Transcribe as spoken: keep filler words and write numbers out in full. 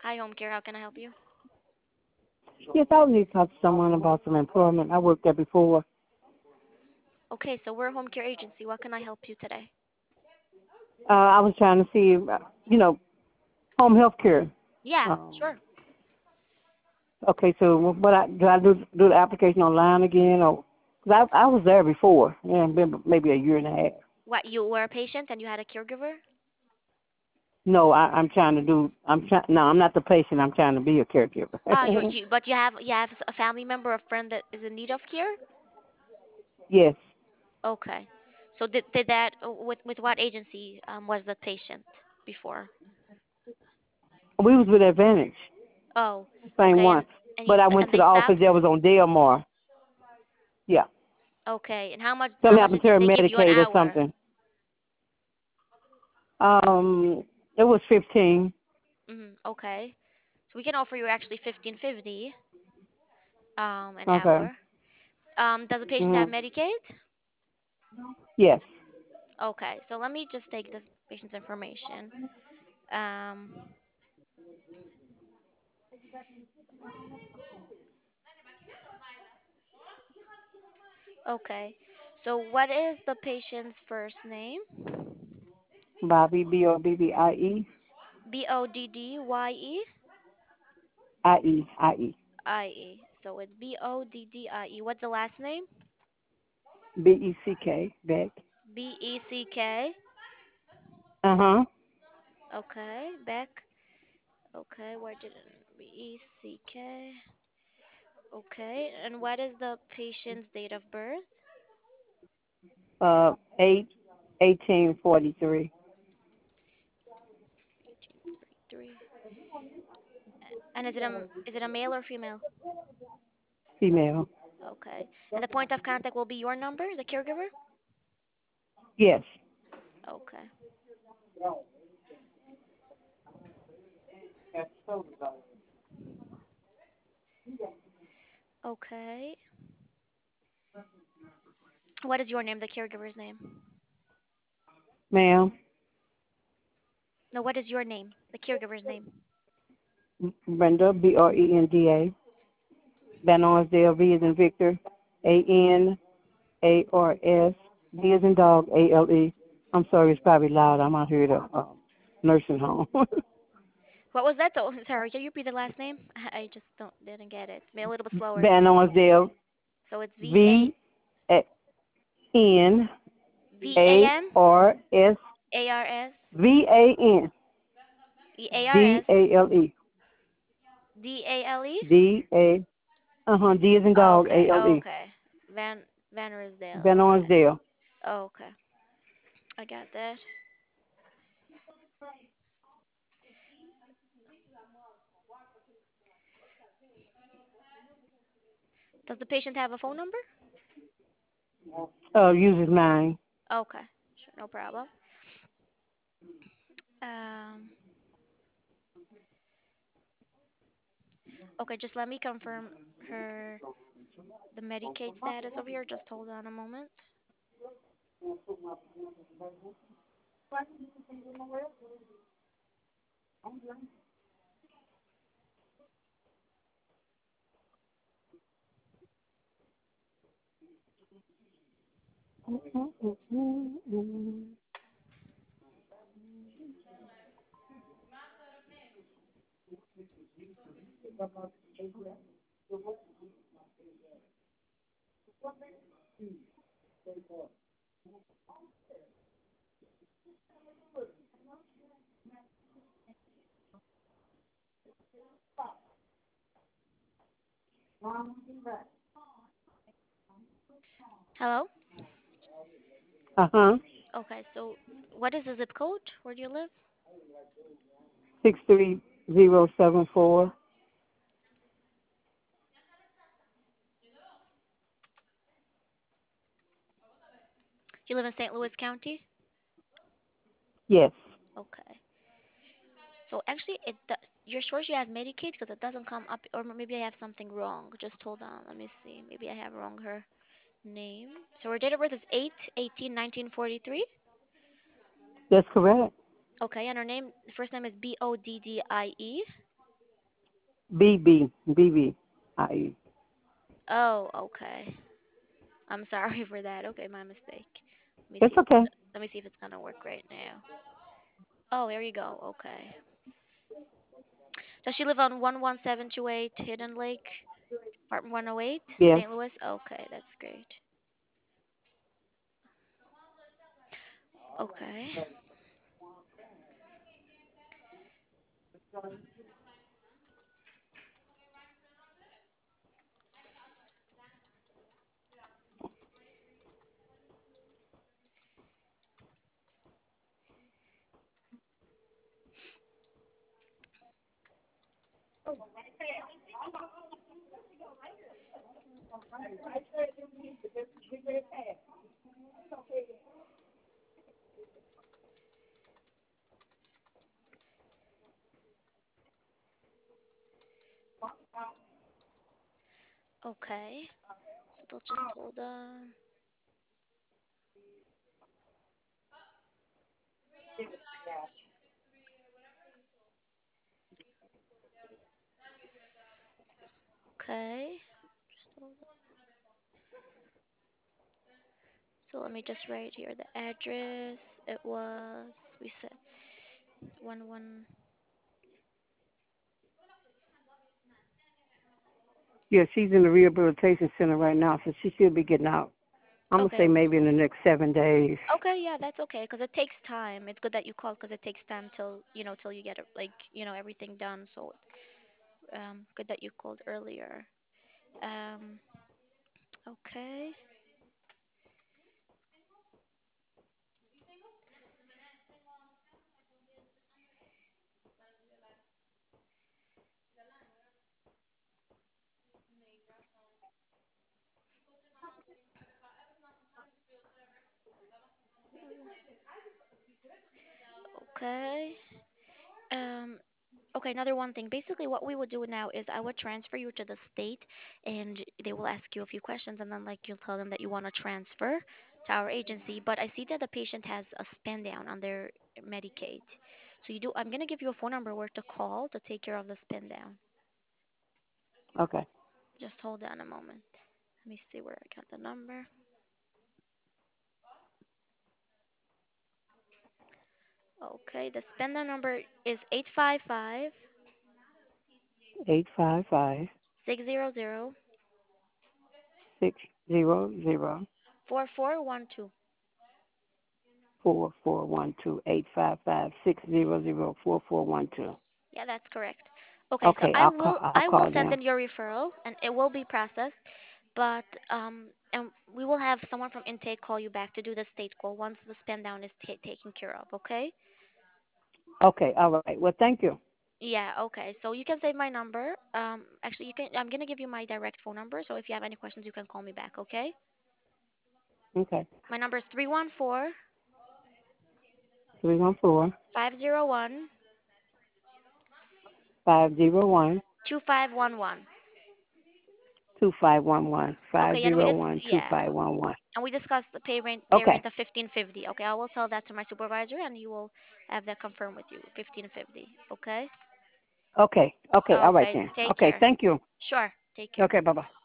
Hi, home care. How can I help you? Yes, I would need to talk to someone about some employment. I worked there before. Okay, so we're a home care agency. What can I help you today? Uh, I was trying to see, uh, you know, home health care. Yeah, Um, sure. okay, so what I do I do do the application online again, or cause I I was there before, yeah, been maybe a year and a half. What, you were a patient and you had a caregiver? No, I, I'm trying to do. I'm trying. No, I'm not the patient. I'm trying to be a caregiver. Ah, you you but you have you have a family member, a friend that is in need of care? Yes, Okay. So did did that uh, with with what agency um was the patient before? we was with Advantage, Oh, same okay. And one. and you But I and went to they the office stopped? that was on Delmar. Yeah, Okay. And how much how something much happened to did her they give you an Medicaid or hour? something. Um, it was fifteen. Mhm. Okay. So we can offer you actually fifteen fifty um an Okay. hour. Um, does the patient have Mhm. Medicaid? Yes. Okay, so let me just take the patient's information. Um, okay, so what is the patient's first name? Bobby, B O B B I E, B O D D Y E I E, I E, I E. So it's B O D D I E. What's the last name? B E C K, Beck. B E C K. Uh huh. Okay, Beck. Okay, where did it? B E C K. Okay, and what is the patient's date of birth? Uh, eight, eighteen forty three, eighteen forty-three. And is it a is it a male or female? female. Okay. And the point of contact will be your number, the caregiver? Yes. Okay. Okay. What is your name, the caregiver's name? Ma'am, No, what is your name, the caregiver's name? Brenda, B R E N D A, Van Arsdale, V is in Victor, A N A R S, D is in dog, A L E. I'm sorry, it's probably loud. I'm out here at a um, nursing home. What was that though? Sorry, can you repeat the last name? I just don't didn't get it. Maybe a little bit slower. Van Arsdale, So it's V A V N V A A N R S A R S V A N E A R D S A L E D A L E. D A uh huh D is in dog Okay, A L E okay. Van Van Vanersdale. Van Okay. Arsdale. Okay. I got that. Does the patient have a phone number? Uh, uses mine. Okay. Sure, no problem. Um, okay, just let me confirm her the Medicaid status over here. Just hold on a moment. Hello? Uh huh. Okay, so what is the zip code? Where do you live? Six three zero seven four. You live in Saint Louis County? Yes. Okay. So actually, it do- you're sure she has Medicaid because it doesn't come up, or maybe I have something wrong. Just hold on, let me see. Maybe I have wrong her name. So her date of birth is eight eighteen nineteen forty-three. That's correct. Okay, and her name, first name is B O D D I E. B B B B I E. Oh, okay. I'm sorry for that. Okay, my mistake. Let me see It's if it's okay. go- let me see if it's gonna work right now. Oh, there you go. Okay. Does she live on one one seven two eight Hidden Lake, apartment one oh eight, Yes. Saint Louis? Okay, that's great. Okay. Okay. So they'll just hold on. Okay. Just hold on. So let me just write here the address. It was we said one one. Yeah, she's in the rehabilitation center right now, so she should be getting out. I'm gonna say Okay. maybe in the next seven days. Okay, yeah, that's okay because it takes time. It's good that you called because it takes time till you know till you get it, like you know everything done. So um, good that you called earlier. Um, okay, okay. Um, okay, another one thing. Basically, what we would do now is I would transfer you to the state, and they will ask you a few questions, and then like you'll tell them that you want to transfer to our agency. But I see that the patient has a spend down on their Medicaid. So you do. I'm gonna give you a phone number where to call to take care of the spend down. Okay. Just hold on a moment. Let me see where I got the number. Okay, the spend down number is eight five five Eight five five six zero zero six zero zero four four one two. four four one two. Eight five five six zero zero four four one two. Yeah, that's correct. Okay, so Okay, I I'll call. will I'll I will call send them. in your referral and it will be processed, but um and we will have someone from intake call you back to do the state call once the spend down is ta taken care of, okay? Okay. All right. Well, thank you. Yeah, okay. So you can save my number. Um actually you can I'm gonna give you my direct phone number, so if you have any questions you can call me back, okay? Okay. My number is three one four Three one four five zero one five zero one two five one one. two five one one five Okay, and we zero did one two yeah. five one one. And we discussed the pay rate pay Okay. rate of fifteen fifty. Okay, I will tell that to my supervisor and you will have that confirmed with you. fifteen fifty. Okay? Okay. Okay. All right Okay, then. take Okay. care. Thank you. Sure. Take care. Okay. Bye bye.